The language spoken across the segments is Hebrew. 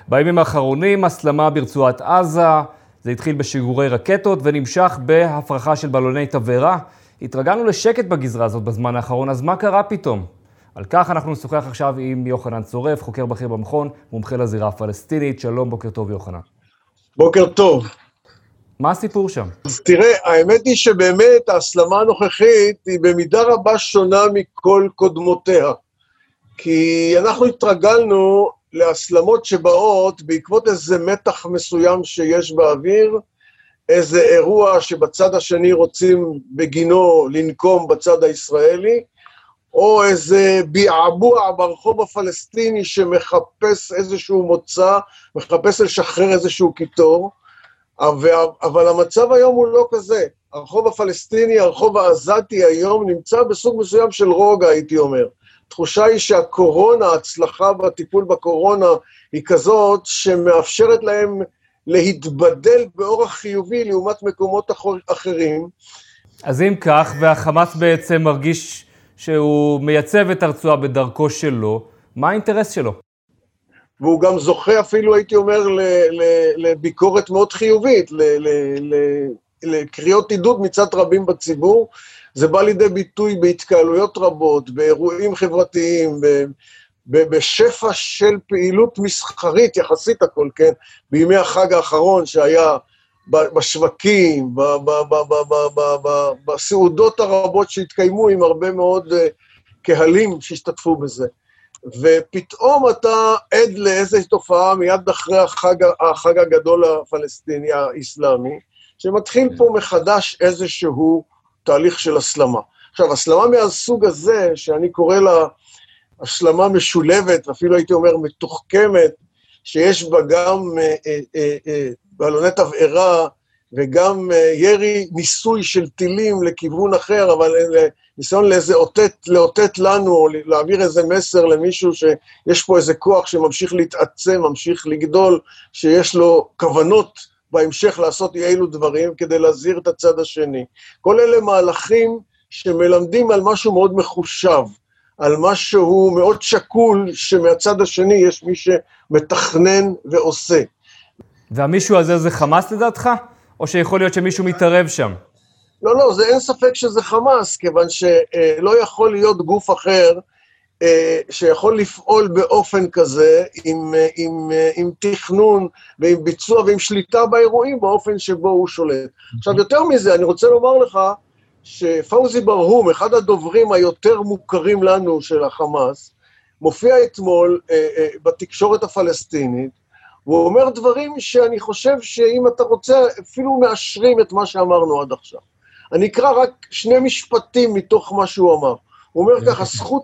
בימים האחרונים הסלמה ברצועת עזה, זה התחיל בשיגורי רקטות ונמשך בהפרחה של בלוני תבערה. התרגלנו לשקט בגזרה הזאת בזמן האחרון, אז מה קרה פתאום? על כך אנחנו נשוחח עכשיו עם יוחנן צורף, חוקר בכיר במכון, מומחה לזירה הפלסטינית. שלום, בוקר טוב יוחנן. בוקר טוב. מה הסיפור שם? אז תראה, האמת היא שבאמת ההסלמה הנוכחית היא במידה רבה שונה מכל קודמותיה. כי אנחנו התרגלנו להסלמות שבאות בעקבות איזה מתח מסוים שיש באוויר, איזה אירוע שבצד השני רוצים בגינו לנקום בצד הישראלי, או איזה ביעבוע ברחוב הפלסטיני שמחפש איזשהו מוצא, מחפש לשחרר איזשהו קיטור, אבל המצב היום הוא לא כזה. הרחוב הפלסטיני, הרחוב העזתי היום נמצא בסוג מסוים של רוגע, הייתי אומר. התחושה היא שהקורונה, ההצלחה בטיפול בקורונה, היא כזאת שמאפשרת להם להתבדל באורח חיובי לעומת מקומות אחרים. אז אם כך, והחמאס בעצם מרגיש שהוא מייצב את הרצועה בדרכו שלו, מה האינטרס שלו? והוא גם זוכה אפילו, הייתי אומר, לביקורת מאוד חיובית, לקריאות עידוד מצד רבים בציבור. זה בא לידי ביטוי בהתקהלויות רבות, באירועים חברתיים, בשפע של פעילות מסחרית, יחסית הכל, כן? בימי החג האחרון שהיה בשווקים, בסעודות הרבות שהתקיימו עם הרבה מאוד קהלים שהשתתפו בזה. ופתאום אתה עד לאיזו תופעה מיד אחרי החג הגדול הפלסטיני האסלאמי, שמתחיל פה מחדש איזשהו תהליך של הסלמה. עכשיו, הסלמה מהסוג הזה, שאני קורא לה הסלמה משולבת, אפילו הייתי אומר מתוחכמת, שיש בה גם בלוני תבערה, וגם ירי ניסוי של טילים לכיוון אחר, אבל ניסיון לאותת לנו, או להעביר איזה מסר למישהו שיש פה איזה כוח שממשיך להתעצם, ממשיך לגדול, שיש לו כוונות בהמשך לעשות אילו דברים, כדי להזהיר את הצד השני. כל אלה מהלכים שמלמדים על משהו מאוד מחושב, על משהו מאוד שקול, שמהצד השני יש מי שמתכנן ועושה. והמישהו הזה זה חמאס לדעתך? או שיכול להיות שמישהו מתערב שם? לא, זה אין ספק שזה חמאס, כיוון שלא יכול להיות גוף אחר שיכול לפעול באופן כזה, עם תכנון ועם ביצוע ועם שליטה באירועים, באופן שבו הוא שולט. עכשיו, יותר מזה, אני רוצה לומר לך, שפאוזי ברהום, אחד הדוברים היותר מוכרים לנו של החמאס, מופיע אתמול בתקשורת הפלסטינית, והוא אומר דברים שאני חושב שאם אתה רוצה, אפילו מאשרים את מה שאמרנו עד עכשיו. אני אקרא רק שני משפטים מתוך מה שהוא אמר. הוא אומר ככה,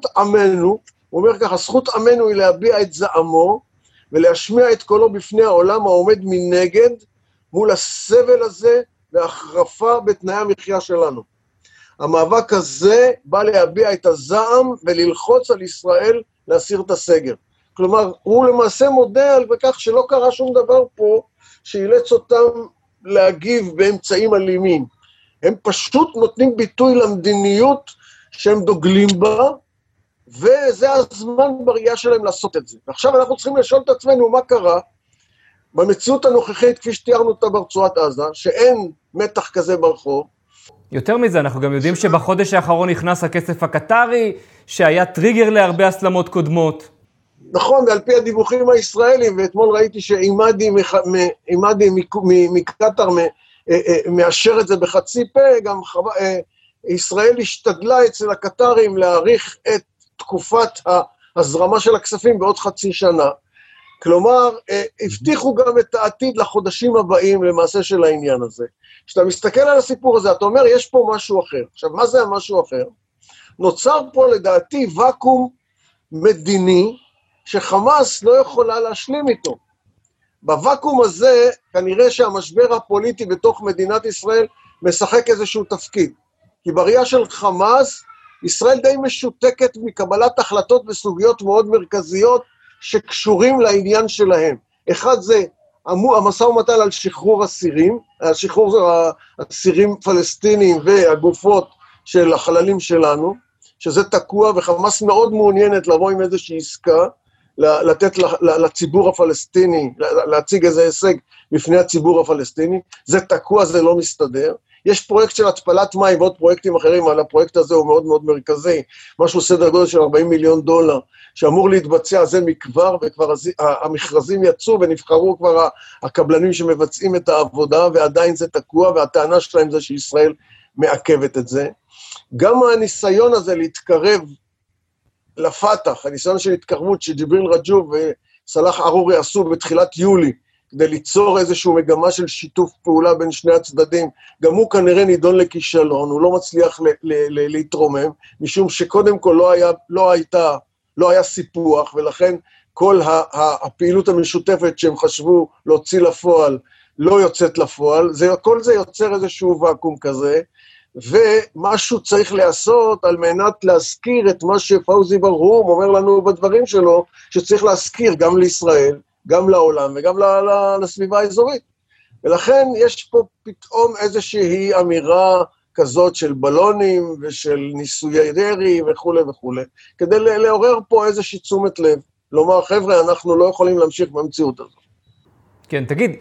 זכות עמנו היא להביע את זעמו, ולהשמיע את קולו בפני העולם העומד מנגד, מול הסבל הזה והחרפה בתנאי המחיה שלנו. המאבק הזה בא להביע את הזעם וללחוץ על ישראל להסיר את הסגר. כלומר, הוא למעשה מודה על בכך שלא קרה שום דבר פה, שאילץ אותם להגיב באמצעים אלימים. הם פשוט נותנים ביטוי למדיניות שהם דוגלים בה, וזה הזמן בראייה שלהם לעשות את זה. ועכשיו אנחנו צריכים לשאול את עצמנו מה קרה, במציאות הנוכחית, כפי שתיארנו אותה ברצועת עזה, שאין מתח כזה ברחוב. יותר מזה, אנחנו גם יודעים שבחודש האחרון נכנס הכסף הקטרי, שהיה טריגר להרבה הסלמות קודמות. נכון, ועל פי הדיווחים הישראלים, ואתמול ראיתי שאימאדי מקטר מאשר את זה בחצי פה, גם ישראל השתדלה אצל הקטרים להאריך את תקופת ההזרמה של הכספים בעוד חצי שנה. כלומר, הבטיחו גם את העתיד לחודשים הבאים למעשה של העניין הזה. כשאתה מסתכל על הסיפור הזה, אתה אומר, יש פה משהו אחר. עכשיו, מה זה המשהו אחר? נוצר פה לדעתי וקום מדיני, שחמאס לא יכולה להשלים איתו. בוואקום הזה, כנראה שהמשבר הפוליטי בתוך מדינת ישראל משחק איזשהו תפקיד. כי בראייה של חמאס, ישראל די משותקת מקבלת החלטות בסוגיות מאוד מרכזיות, שקשורים לעניין שלהם. אחד זה המשא ומתן על שחרור אסירים, שחרור אסירים פלסטינים והגופות של החללים שלנו, שזה תקוע וחמאס מאוד מעוניינת לבוא עם איזושהי עסקה, לתת לציבור הפלסטיני, להציג איזה הישג בפני הציבור הפלסטיני, זה תקוע, זה לא מסתדר. יש פרויקט של התפלת מים ועוד פרויקטים אחרים, אבל הפרויקט הזה הוא מאוד מאוד מרכזי, משהו סדר גודל של $40 מיליון, שאמור להתבצע זה מכבר, וכבר המכרזים יצאו ונבחרו כבר הקבלנים שמבצעים את העבודה, ועדיין זה תקוע, והטענה שלהם זה שישראל מעכבת את זה. גם הניסיון הזה להתקרב לפתח, הניסיון של התקרבות שג'יבריל רג'וב וסלאח ערורי עשו בתחילת יולי, כדי ליצור איזושהי מגמה של שיתוף פעולה בין שני הצדדים, גם הוא כנראה נידון לכישלון, הוא לא מצליח להתרומם, משום שקודם כל לא היה סיפוח, ולכן כל הפעילות המשותפת שהם חשבו להוציא לפועל, לא יוצאת לפועל, כל זה יוצר איזשהו ואקום כזה, ומשהו צריך לעשות על מנת להזכיר את מה שפאוזי ברהום אומר לנו בדברים שלו, שצריך להזכיר גם לישראל, גם לעולם וגם לסביבה האזורית. ולכן יש פה פתאום איזושהי אמירה כזאת של בלונים ושל ניסויי דרעי וכו' וכו', כדי לעורר פה איזושהי תשומת לב, לומר חבר'ה אנחנו לא יכולים להמשיך במציאות הזאת. כן, תגיד,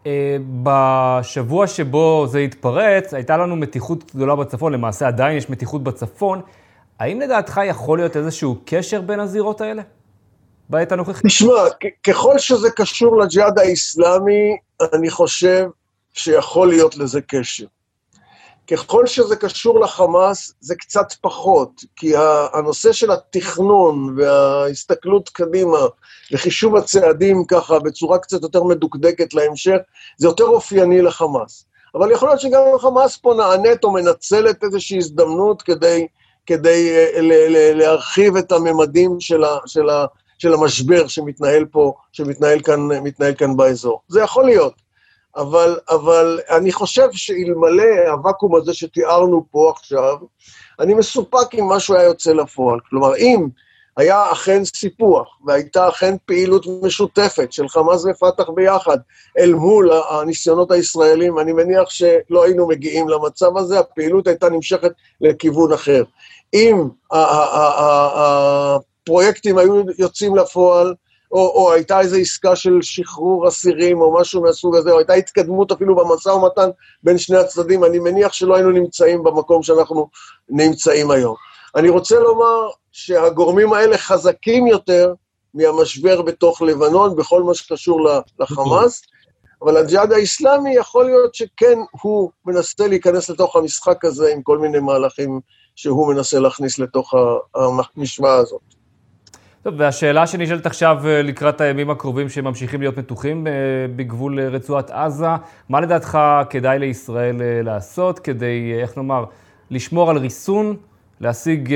בשבוע שבו זה התפרץ, הייתה לנו מתיחות גדולה בצפון, למעשה עדיין יש מתיחות בצפון, האם לדעתך יכול להיות איזשהו קשר בין הזירות האלה? בעת הנוכחית? תשמע, ככל שזה קשור לג'יהאד האסלאמי, אני חושב שיכול להיות לזה קשר. ככל שזה קשור לחמאס, זה קצת פחות, כי הנושא של התכנון וההסתכלות קדימה, וחישוב הצעדים ככה בצורה קצת יותר מדוקדקת להמשך, זה יותר אופייני לחמאס. אבל יכול להיות שגם החמאס פה נענית או מנצלת איזושהי הזדמנות כדי להרחיב את הממדים של המשבר שמתנהל פה, שמתנהל כאן באזור. זה יכול להיות. אבל אני חושב שאלמלא הוואקום הזה שתיארנו פה עכשיו, אני מסופק אם משהו היה יוצא לפועל. כלומר, אם היה אכן סיפוח, והייתה אכן פעילות משותפת של חמאס ופתח ביחד, אל מול הניסיונות הישראלים, אני מניח שלא היינו מגיעים למצב הזה, הפעילות הייתה נמשכת לכיוון אחר. אם הפרויקטים היו יוצאים לפועל, או הייתה איזו עסקה של שחרור אסירים, או משהו מהסוג הזה, או הייתה התקדמות אפילו במשא ומתן בין שני הצדדים, אני מניח שלא היינו נמצאים במקום שאנחנו נמצאים היום. אני רוצה לומר שהגורמים האלה חזקים יותר מהמשבר בתוך לבנון, בכל מה שקשור לחמאס, אבל הג'יהאד האסלאמי יכול להיות שכן הוא מנסה להיכנס לתוך המשחק הזה, עם כל מיני מהלכים שהוא מנסה להכניס לתוך המשוואה הזאת. טוב, והשאלה שנשאלת עכשיו לקראת הימים הקרובים שממשיכים להיות מתוחים בגבול רצועת עזה, מה לדעתך כדאי לישראל לעשות כדי, איך נאמר, לשמור על ריסון, להשיג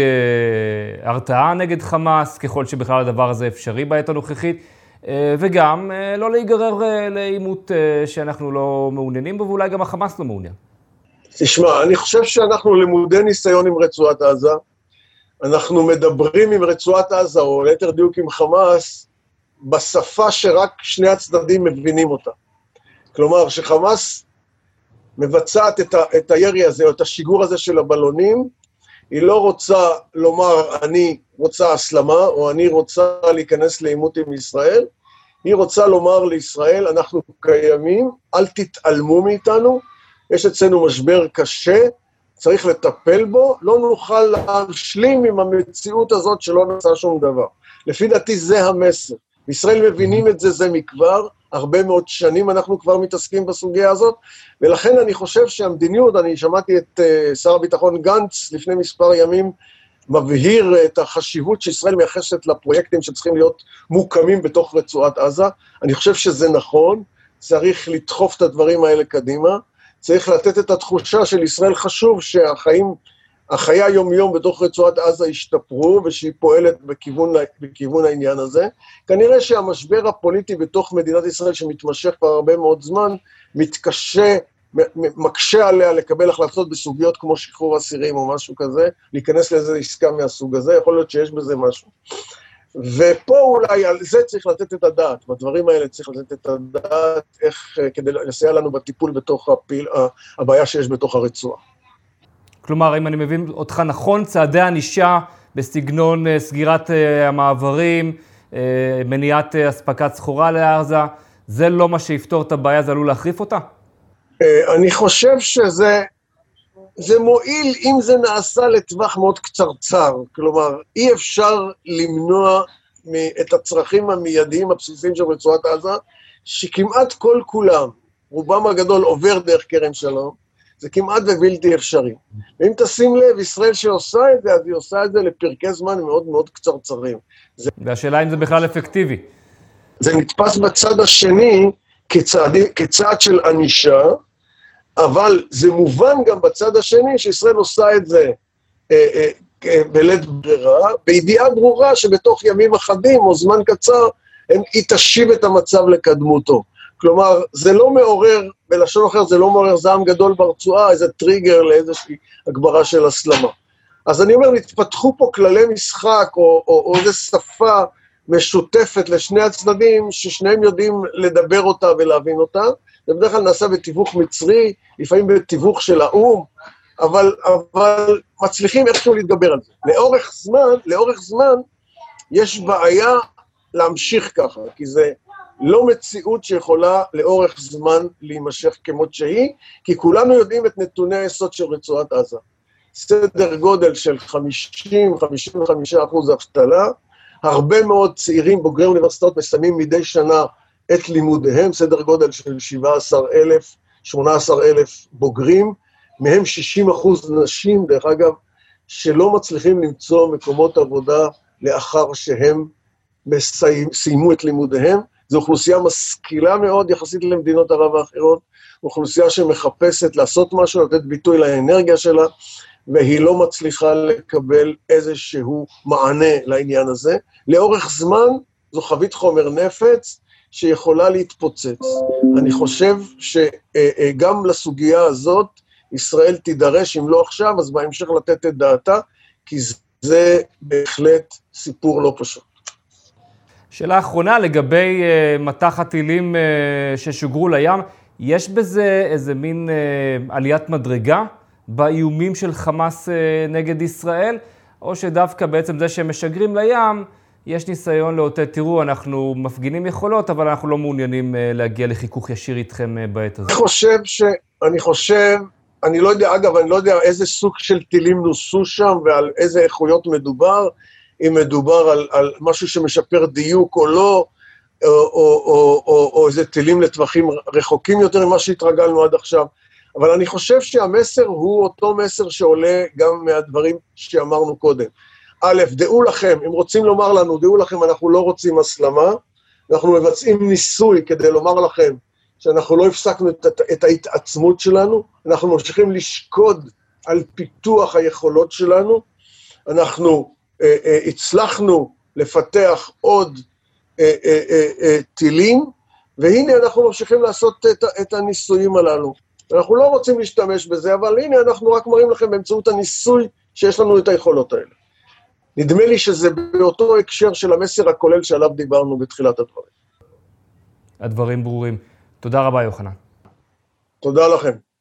הרתעה נגד חמאס, ככל שבכלל הדבר הזה אפשרי בעת הנוכחית, וגם לא להיגרר לעימות שאנחנו לא מעוניינים בו, ואולי גם החמאס לא מעוניין. תשמע, אני חושב שאנחנו למודי ניסיון עם רצועת עזה, אנחנו מדברים עם רצועת עזה, או ליתר דיוק עם חמאס, בשפה שרק שני הצדדים מבינים אותה. כלומר, שחמאס מבצעת את הירי הזה, או את השיגור הזה של הבלונים, היא לא רוצה לומר, אני רוצה הסלמה, או אני רוצה להיכנס לעימות עם ישראל, היא רוצה לומר לישראל, אנחנו קיימים, אל תתעלמו מאיתנו, יש אצלנו משבר קשה, צריך לטפל בו, לא נוכל להשלים עם המציאות הזאת שלא נעשה שום דבר. לפי דעתי זה המסר. בישראל מבינים את זה מכבר, הרבה מאוד שנים אנחנו כבר מתעסקים בסוגיה הזאת, ולכן אני חושב שהמדיניות, אני שמעתי את שר הביטחון גנץ לפני מספר ימים, מבהיר את החשיבות שישראל מייחסת לפרויקטים שצריכים להיות מוקמים בתוך רצועת עזה. אני חושב שזה נכון, צריך לדחוף את הדברים האלה קדימה, צריך לתת את התחושה של ישראל חשוב שהחיי היום-יום בתוך רצועת עזה השתפרו, ושהיא פועלת בכיוון העניין הזה. כנראה שהמשבר הפוליטי בתוך מדינת ישראל שמתמשך כבר הרבה מאוד זמן, מקשה עליה לקבל החלטות בסוגיות כמו שחרור אסירים או משהו כזה, להיכנס לאיזו עסקה מהסוג הזה, יכול להיות שיש בזה משהו. ופה אולי על זה צריך לתת את הדעת, בדברים האלה צריך לתת את הדעת, איך כדי לסייע לנו בטיפול בתוך הבעיה שיש בתוך הרצועה. כלומר, אם אני מבין אותך נכון, צעדי ענישה בסגנון סגירת המעברים מניעת אספקת סחורה לעזה, זה לא מה שיפתור את הבעיה, זה עלול להחריף אותה? אני חושב זה מועיל אם זה נעשה לטווח מאוד קצרצר, כלומר, אי אפשר למנוע את הצרכים המיידיים הבסיסיים של רצועת עזה, שכמעט כל כולם, רובם הגדול עובר דרך כרם שלום, זה כמעט ובלתי אפשרי. ואם תשים לב, ישראל שעושה את זה, אז היא עושה את זה לפרקי זמן מאוד מאוד קצרצרים. והשאלה אם זה בכלל אפקטיבי. זה נתפס בצד השני כצעד של ענישה, אבל זה מובן גם בצד השני שישראל עושה את זה בלית ברירה, בידיעה ברורה שבתוך ימים אחדים או זמן קצר, היא תשיב את המצב לקדמותו. כלומר, זה לא מעורר, בלשון אחר זה לא מעורר זעם גדול ברצועה, איזה טריגר לאיזושהי הגברה של הסלמה. אז אני אומר, נתפתחו פה כללי משחק או איזו שפה משותפת לשני הצדדים, ששניהם יודעים לדבר אותה ולהבין אותה. זה בדרך כלל נעשה בתיווך מצרי, לפעמים בתיווך של האום, אבל מצליחים איכשהו להתגבר על זה. לאורך זמן יש בעיה להמשיך ככה, כי זה לא מציאות שיכולה לאורך זמן להימשך כמות שהיא, כי כולנו יודעים את נתוני היסוד של רצועת עזה. סדר גודל של 50-55% אבטלה, הרבה מאוד צעירים בוגרי אוניברסיטאות מסיימים מדי שנה את לימודיהם, סדר גודל של 17,000, 18,000 בוגרים, מהם 60% נשים, דרך אגב, שלא מצליחים למצוא מקומות עבודה לאחר שהם סיימו את לימודיהם. זו אוכלוסייה משכילה מאוד יחסית למדינות ערב האחרות, אוכלוסייה שמחפשת לעשות משהו, לתת ביטוי לאנרגיה שלה, והיא לא מצליחה לקבל איזשהו מענה לעניין הזה. לאורך זמן זו חבית חומר נפץ שיכולה להתפוצץ. אני חושב שגם לסוגיה הזאת ישראל תידרש, אם לא עכשיו, אז בהמשך לתת את דעתה, כי זה בהחלט סיפור לא פשוט. שאלה אחרונה, לגבי מטח הטילים ששוגרו לים, יש בזה איזה מין עליית מדרגה באיומים של חמאס נגד ישראל, או שדווקא בעצם זה שהם משגרים לים, יש ניסיון לאותת, תראו, אנחנו מפגינים יכולות, אבל אנחנו לא מעוניינים להגיע לחיכוך ישיר איתכם בעת הזאת. אני לא יודע, אגב, אני לא יודע איזה סוג של טילים נוסו שם ועל איזה איכויות מדובר, אם מדובר על משהו שמשפר דיוק או לא, או איזה טילים לטווחים רחוקים יותר ממה שהתרגלנו עד עכשיו. אבל אני חושב שהמסר הוא אותו מסר שעולה גם מהדברים שאמרנו קודם. א', דעו לכם, אם רוצים לומר לנו, דעו לכם, אנחנו לא רוצים הסלמה, אנחנו מבצעים ניסוי כדי לומר לכם שאנחנו לא הפסקנו את ההתעצמות שלנו, אנחנו ממשיכים לשקוד על פיתוח היכולות שלנו, אנחנו הצלחנו לפתח עוד טילים, והנה אנחנו ממשיכים לעשות את הניסויים הללו. אנחנו לא רוצים להשתמש בזה, אבל הנה אנחנו רק מראים לכם באמצעות הניסוי שיש לנו את היכולות האלה. נדמה לי שזה באותו הקשר של המסר הכולל שעליו דיברנו בתחילת הדברים. הדברים ברורים. תודה רבה, יוחנן. תודה לכם.